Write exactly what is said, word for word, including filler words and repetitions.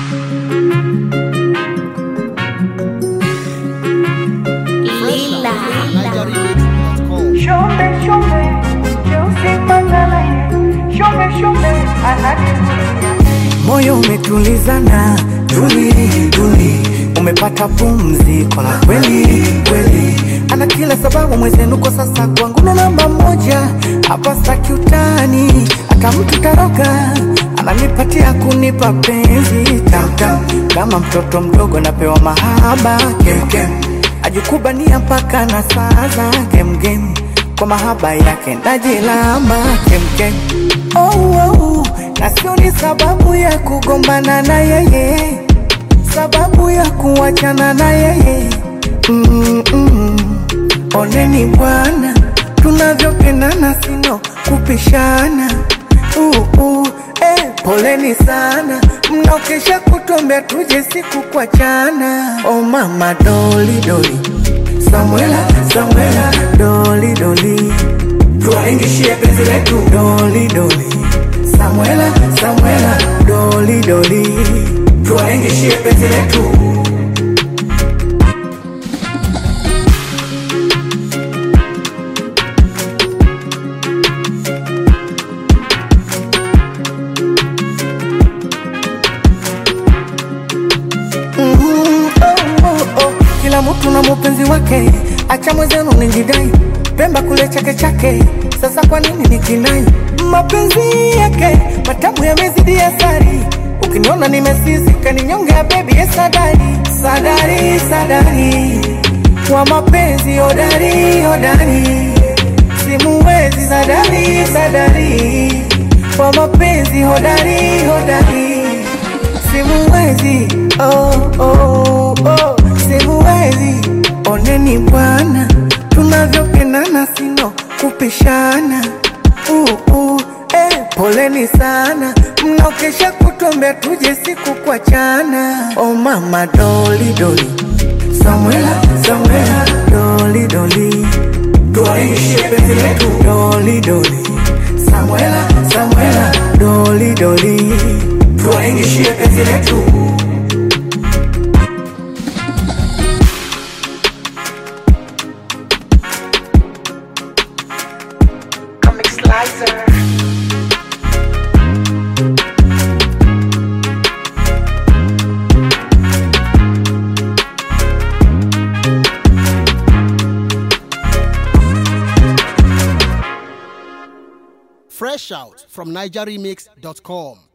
Moyo umetulizana, tuli tuli, umepata pumziko la kweli kweli. Ana kila sababu mwezenu kwa sasa kwangu na namba moja. Hapa sitaki utani, hata mtu taroka ananipatia kunipa penzi tam tam. Kama mtoto mdogo napewa mahaba kem kem, ajikubania mpaka na saza kem kem. Kwa mahaba yake najilamba kem kem. Oh oh, na sio ni sababu ya kugombana na yeye, sababu ya kuachana na yeye. mm -mm. Oneni bwana, tunavyopendana sino kupishana. uh -uh. Eh, poleni sana, mnaokesha kutuambia tuje siku kuachana. Oh mama doli doli, Samuela Samuela doli doli, tuwaingishie penzi letu doli doli. Samuela Samuela doli doli, tuwaingishie penzi letu. Kila mtu na mpenzi wake, acha mwenzenu nijidai. Pemba kule chake chake, sasa kwa nini nikinai? Mapenzi yake matamu yamezidi asari, ukiniona nimesisika ninyongea baby ya sadari. Sadari sadari, kwa mapenzi hodari hodari, simuwezi. Sadari sadari, kwa mapenzi hodari hodari, simuwezi. Oh oh oh, simuwezi. Oneni bwana, tunavyopendana sino kupishana. uh -uh. Eh, poleni sana, mnaokesha kutuambia tuje siku kuachana. Oh mama doli doli, Samuela Samuela doli doli, tuwaingishie penzi letu doli doli. Samuela Samuela doli doli, tuwaingishie penzi letu. Fresh out from niger remix dot com.